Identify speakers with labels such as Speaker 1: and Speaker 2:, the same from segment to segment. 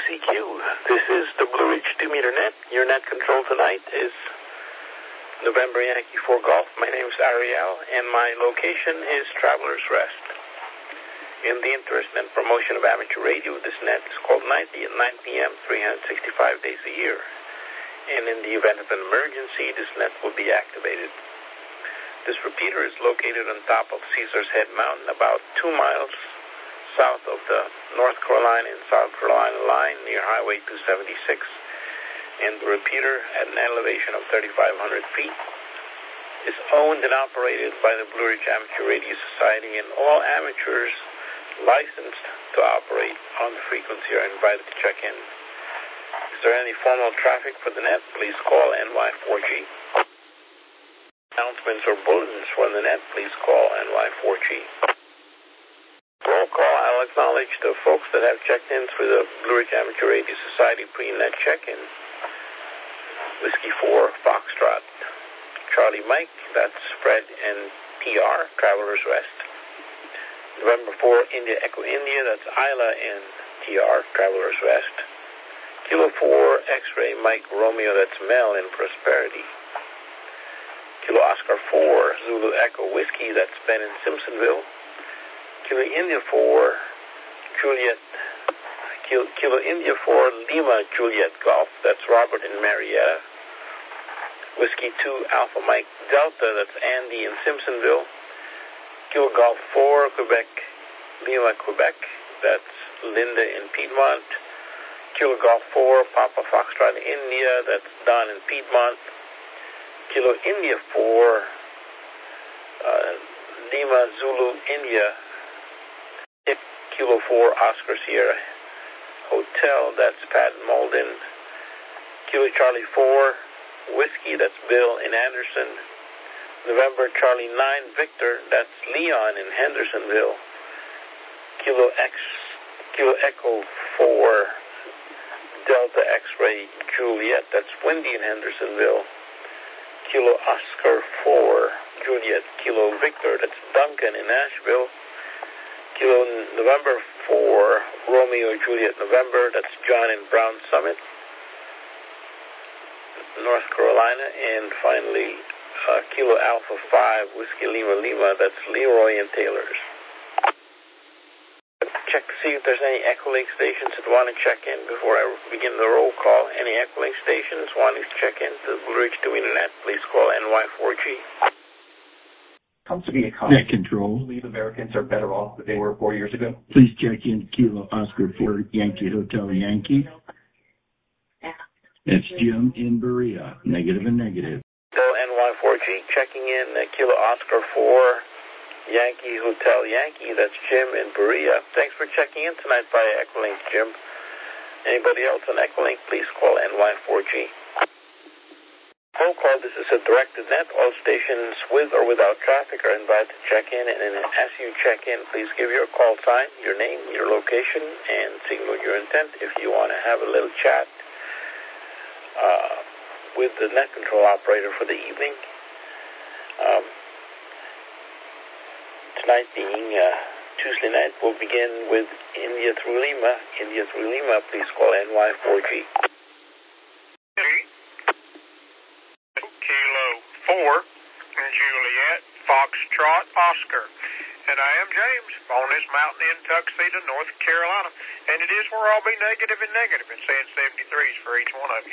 Speaker 1: KCQ. This is the Blue Ridge 2-meter net. Your net control tonight is November Yankee 4 Golf. My name is Ariel, and my location is Travelers Rest. In the interest and promotion of amateur radio, this net is called 90 at 9 p.m., 365 days a year. And in the event of an emergency, this net will be activated. This repeater is located on top of Caesar's Head Mountain, about 2 miles south of the North Carolina and South Carolina line near Highway 276. And the repeater, at an elevation of 3,500 feet, is owned and operated by the Blue Ridge Amateur Radio Society, and all amateurs licensed to operate on the frequency are invited to check in. Is there any formal traffic for the net? Please call NY4G. Announcements or bulletins for the net, please call NY4G. Roll call. I'll acknowledge the folks that have checked in through the Blue Ridge Amateur Radio Society pre-net check-in. Whiskey 4, Foxtrot. Charlie Mike, that's Fred and TR, Travelers Rest. November 4, India Echo India, that's Isla and TR, Travelers Rest. Kilo 4, X-Ray Mike Romeo, that's Mel in Prosperity. Kilo Oscar 4, Zulu Echo Whiskey, that's Ben in Simpsonville. Kilo India 4, Juliet. Kilo India 4, Lima Juliet Golf, that's Robert in Marietta. Whiskey 2, Alpha Mike Delta, that's Andy in Simpsonville. Kilo Golf 4, Quebec, Lima, Quebec, that's Linda in Piedmont. Kilo Golf 4, Papa Foxtrot India, that's Don in Piedmont. Kilo India 4, Lima Zulu India. Kilo 4, Oscar Sierra Hotel, that's Pat in Malden. Kilo Charlie 4, Whiskey, that's Bill in Anderson. November Charlie 9, Victor, that's Leon in Hendersonville. Kilo Echo 4, Delta X-Ray Juliet, that's Wendy in Hendersonville. Kilo Oscar 4, Juliet, Kilo Victor, that's Duncan in Nashville. Kilo November 4, Romeo Juliet November, that's John in Brown Summit, North Carolina. And finally, Kilo Alpha 5, Whiskey Lima Lima, that's Leroy and Taylor's. Check to see if there's any Echolink stations that want to check in before I begin the roll call. Any Echolink stations wanting to check in to the Blue Ridge 2-meter net, please call NY4G.
Speaker 2: Comes to the economy.
Speaker 3: Net control.
Speaker 2: I believe Americans are better off than they were 4 years ago.
Speaker 3: Please check in Kilo Oscar 4 Yankee Hotel Yankee. That's Jim in Berea. Negative and negative.
Speaker 1: So NY4G checking in Kilo Oscar 4 Yankee Hotel Yankee. That's Jim in Berea. Thanks for checking in tonight via Echolink, Jim. Anybody else on Echolink, please call NY4G. Roll call. This is a directed net. All stations with or without traffic are invited to check in, and as you check in, please give your call sign, your name, your location, and signal your intent if you want to have a little chat with the net control operator for the evening. Tonight being Tuesday night, we'll begin with India through Lima. India through Lima, please call NY4G.
Speaker 4: Kilo 4, Juliet, Foxtrot, Oscar. And I am James on this mountain in Tuxedo, North Carolina. And it is where I'll be negative and negative and saying 73s for each one of you.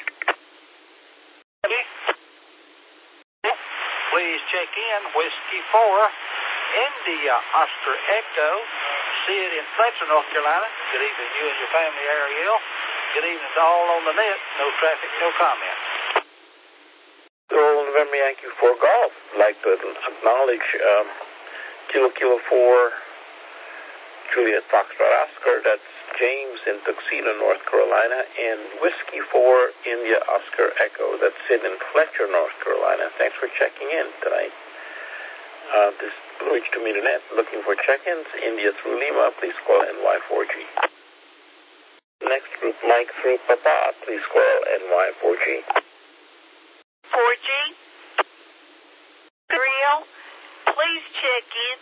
Speaker 5: Please check in Whiskey 4, India, Oscar Echo, Sid in Fletcher, North Carolina. Good evening, you and your family, Ariel. Good evening to all on the net. No traffic, no comment.
Speaker 1: November Yankee 4 Golf. I'd like to acknowledge Kilo 4 Juliet Foxtrot Oscar, that's James in Tuxedo, North Carolina, and Whiskey 4 India Oscar Echo, that's Sid in Fletcher, North Carolina. Thanks for checking in tonight. This Blue Ridge 2-meter net, looking for check-ins. India through Lima, please call NY4G. Next group, Mike through Papa, please call NY4G.
Speaker 6: 4G, Real, please check in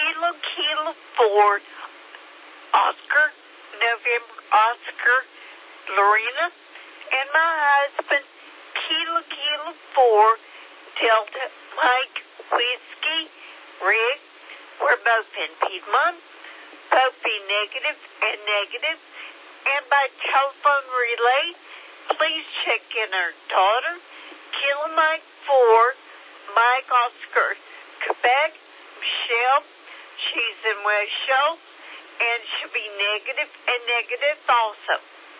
Speaker 6: Kilo 4, Oscar, November Oscar, Lorena, and my husband, Kilo 4, Delta Mike Whiskey, Rick. We're both in Piedmont, both be negative and negative. And by telephone relay, please check in our daughter, Kilo Mike 4, Mike Oscar, Quebec, Michelle. She's in West Schultz, and she'll be negative and negative also.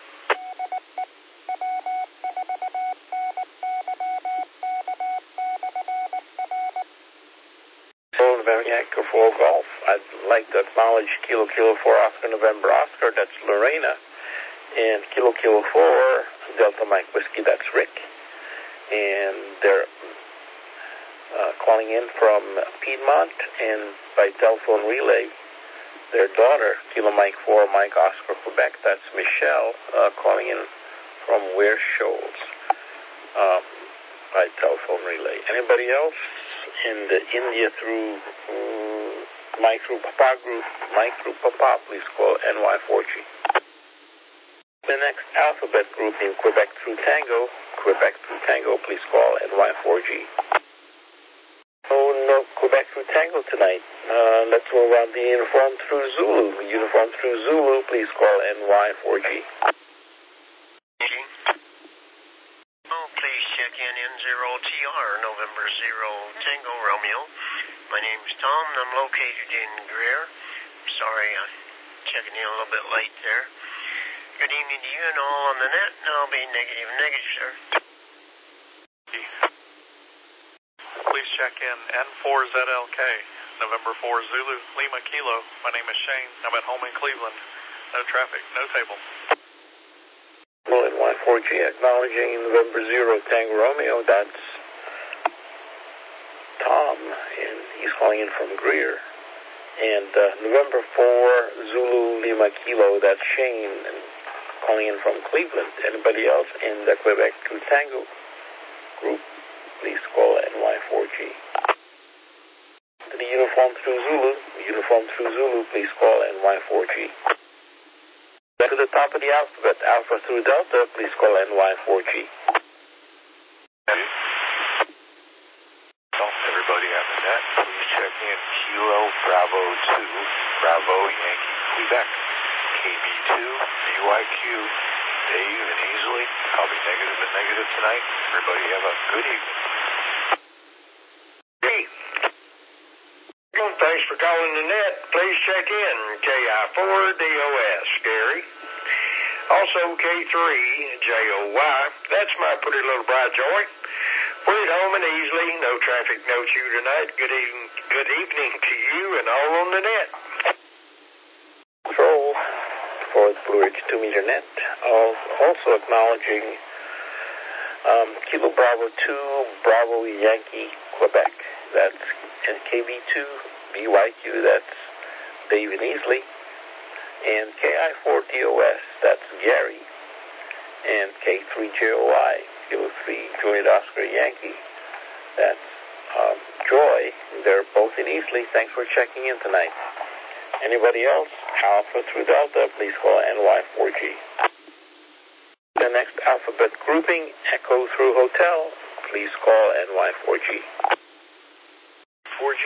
Speaker 1: November Yankee 4 Golf. I'd like to acknowledge Kilo 4 Oscar November Oscar, that's Lorena, and Kilo 4 Delta Mike Whiskey, that's Rick. And they're calling in from Piedmont, and by telephone relay, their daughter, Kilo Mike 4 Mike Oscar Quebec, that's Michelle, calling in from Ware Shoals by telephone relay. Anybody else in the India through Mike through Papa group, Mike through Papa, please call NY4G. The next alphabet group in Quebec through Tango, please call NY4G. Oh, no, Quebec through Tango tonight. Let's move on to Uniform through Zulu, please call NY4G.
Speaker 7: Please check in N0TR, November 0 Tango Romeo. My name's Tom, and I'm located in Greer. Sorry, I'm checking in a little bit late there. Good evening to you and all on the net, and I'll be negative, sir.
Speaker 4: Please check in N4ZLK, November 4 Zulu, Lima Kilo. My name is Shane. I'm at home in Cleveland. No traffic, no table.
Speaker 1: Well, NY4G acknowledging November 0 Tango Romeo, that's Tom, and he's calling in from Greer. And November 4 Zulu Lima Kilo, that's Shane, and calling in from Cleveland. Anybody else in the Quebec to Tango group, please call NY4G. To the Uniform through Zulu, please call NY4G. To the top of the alphabet, Alpha through Delta, please call NY4G.
Speaker 8: Everybody on the net, please check in Kilo Bravo 2, Bravo Yankee Quebec, KB2, BYQ, Dave and Easley. I'll be negative and negative tonight. Everybody have a good evening.
Speaker 9: Hey, thanks for calling the net. Please check in KI4DOS, Gary. Also K3JOY. That's my pretty little bride joy. We're at home and easily. No traffic, no chew tonight. Good evening to you and all on the net.
Speaker 1: Control for the Blue Ridge 2-meter net. Also acknowledging Kilo Bravo 2 Bravo Yankee Quebec. That's KB2 BYQ. That's Dave and Easley. And KI4DOS. That's Gary. And K3JOI. Kilo 3 Juliet Oscar Yankee. That's Joy. They're both in Easley. Thanks for checking in tonight. Anybody else? Alpha through Delta, please call NY4G. The next alphabet grouping, Echo through Hotel, please call NY4G.
Speaker 10: 4G.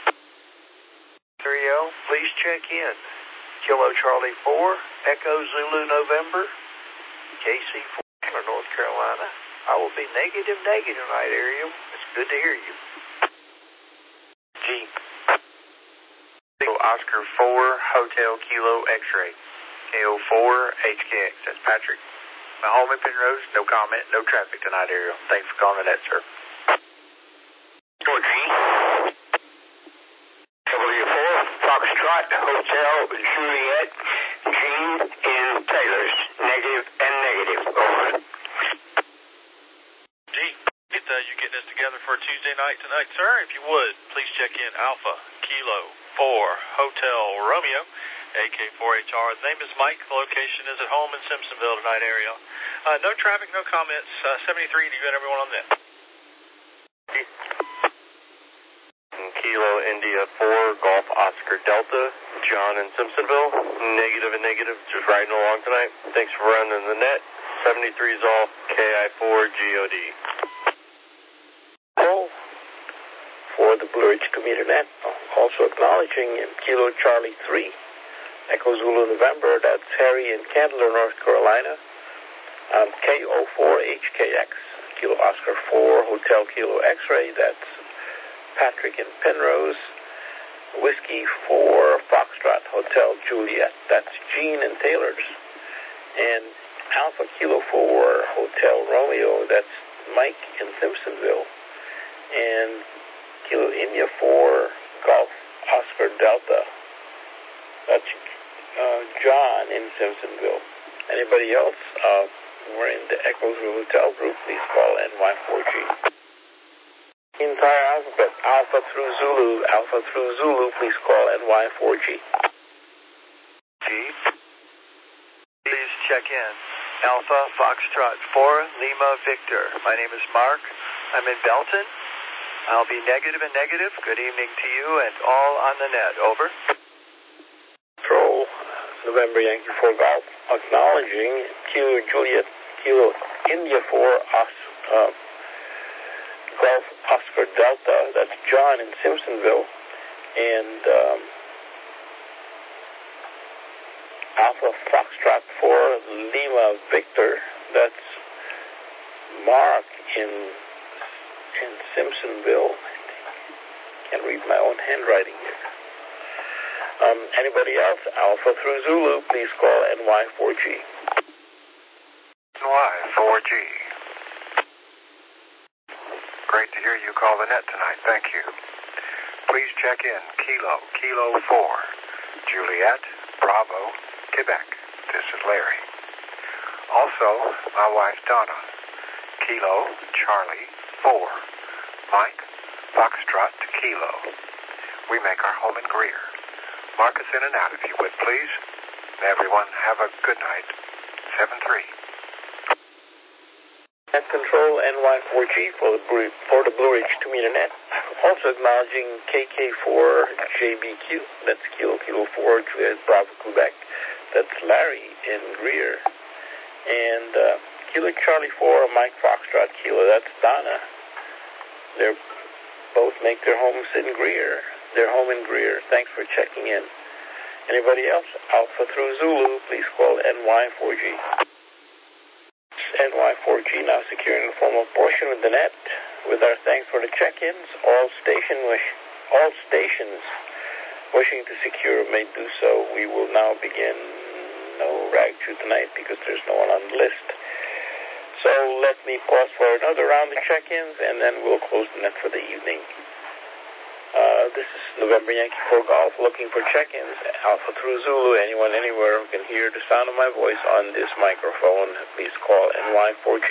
Speaker 10: 3L, please check in. Kilo Charlie 4, Echo Zulu November, KC4, North Carolina. I will be negative tonight, Ariel. It's good to hear you.
Speaker 7: G. Oscar 4, Hotel Kilo X-Ray. KO4 HKX. That's Patrick. My home in Penrose. No comment, no traffic tonight, Ariel. Thanks for calling the net, sir.
Speaker 9: 4G. W4, Foxtrot, Hotel Juliet, Jean in Taylor's. Negative and negative. Over.
Speaker 4: G, you getting this together for a Tuesday night tonight, sir? If you would, please check in Alpha Kilo 4 Hotel Romeo, AK4HR. The name is Mike. The location is at home in Simpsonville tonight, Ariel. No traffic, no comments. 73 to you and everyone on that.
Speaker 7: Kilo India 4 Golf Oscar Delta,
Speaker 8: John in Simpsonville, negative and negative, just riding along tonight. Thanks for running the net. 73 is all KI4GOD.
Speaker 1: Oh, for the Blue Ridge 2 meter net, also acknowledging Kilo Charlie 3, Echo Zulu November, that's Harry in Candler, North Carolina. KO4HKX, Kilo Oscar 4, Hotel Kilo X-Ray, that's Patrick in Penrose. Whiskey 4, Foxtrot, Hotel Juliet, that's Gene in Taylors. And Alpha Kilo 4, Hotel Romeo, that's Mike in Simpsonville. And Kilo India 4, Golf Oscar Delta, that's John in Simpsonville. Anybody else? We're in the Echo Zulu Hotel group. Please call NY4G. Entire alphabet, Alpha through Zulu, please call NY4G.
Speaker 10: G. Please check in. Alpha Foxtrot 4, Lima Victor. My name is Mark. I'm in Belton. I'll be negative and negative. Good evening to you and all on the net. Over.
Speaker 1: Control, November Yankee 4 Golf, acknowledging Kilo Juliet, Kilo India 4, Golf Oscar Delta, that's John in Simpsonville, and Alpha Foxtrot 4, Lima Victor, that's Mark in Simpsonville. Can't read my own handwriting here. Anybody else? Alpha through Zulu, please call NY4G.
Speaker 8: NY4G. Great to hear you call the net tonight. Thank you. Please check in. Kilo 4, Juliet, Bravo, Quebec. This is Larry. Also, my wife Donna. Kilo, Charlie, 4, Mike, Foxtrot to Kilo. We make our home in Greer. Mark us in and out if you would, please. Everyone, have a good night. 7-3.
Speaker 1: Net control NY4G for the Blue Ridge 2 meter net. Also acknowledging KK4JBQ, that's Kilo 4, Juliet Bravo Quebec, that's Larry in Greer. And Kilo Charlie 4, Mike Foxtrot Kilo, that's Donna. They both make their homes in Greer. Their home in Greer. Thanks for checking in. Anybody else? Alpha through Zulu, please call NY4G. NY4G now securing the formal portion of the net. With our thanks for the check-ins, all stations wishing to secure may do so. We will now begin no rag chew tonight because there's no one on the list. So let me pause for another round of check-ins and then we'll close the net for the evening. This is November Yankee 4 Golf looking for check-ins. Alpha through Zulu, anyone, anywhere who can hear the sound of my voice on this microphone, please call NY4G.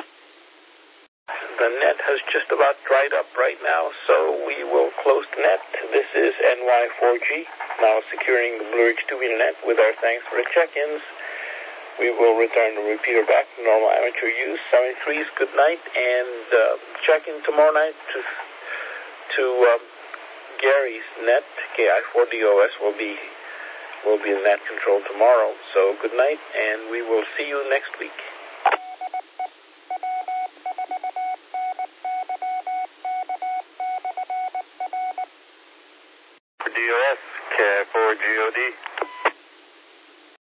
Speaker 1: The net has just about dried up right now, so we will close the net. This is NY4G, now securing the Blue Ridge 2 meter net. With our thanks for the check-ins, we will return the repeater back to normal amateur use. 73's good night, and check in tomorrow night to Gary's net. KI4DOS will be in net control tomorrow. So good night, and we will see you next week.
Speaker 8: DOS, KI4GOD.